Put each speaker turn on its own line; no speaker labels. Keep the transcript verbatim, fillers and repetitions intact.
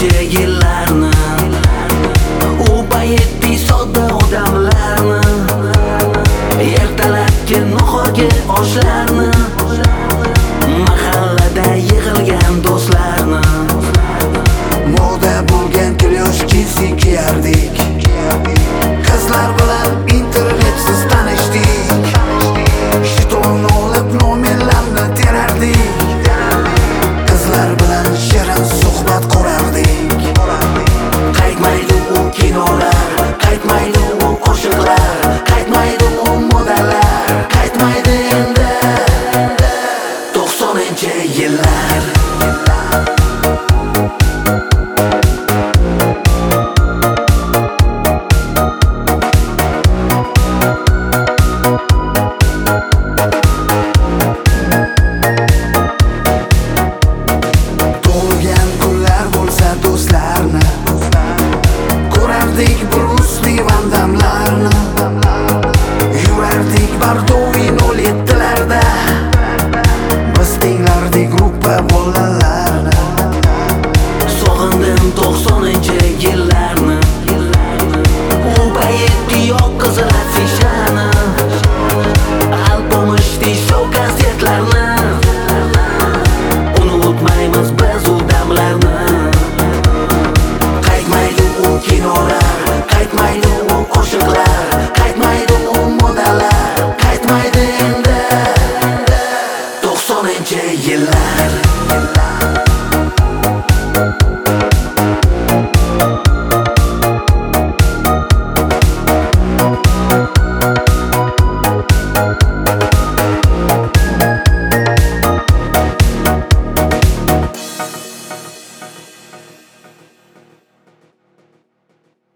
necha yillarni, u paytdek sodda odamlarni, ertalabki nahorga oshlarni, mahallada yig'ilgan do'stlarni,
moda bo'lgan klyoshki kiyardik, qizlar bilan internetsiz tanishdik, shitonni olib nomerlarni terardik, qizlar bilan shirin suhbat qurardik.
qaytmaydi u kinolar, qaytmaydi u qo'shiqlar, qaytmaydi u modalar, qaytmaydi endi to'qsoninchi yillar.
Tug'ilgan kunlar bo'lsa do'stlarni ko'rardik, Brusli vandamlarni, yurardik Bardovi nol yettilarda, biz tenglardik gruppa bolalar.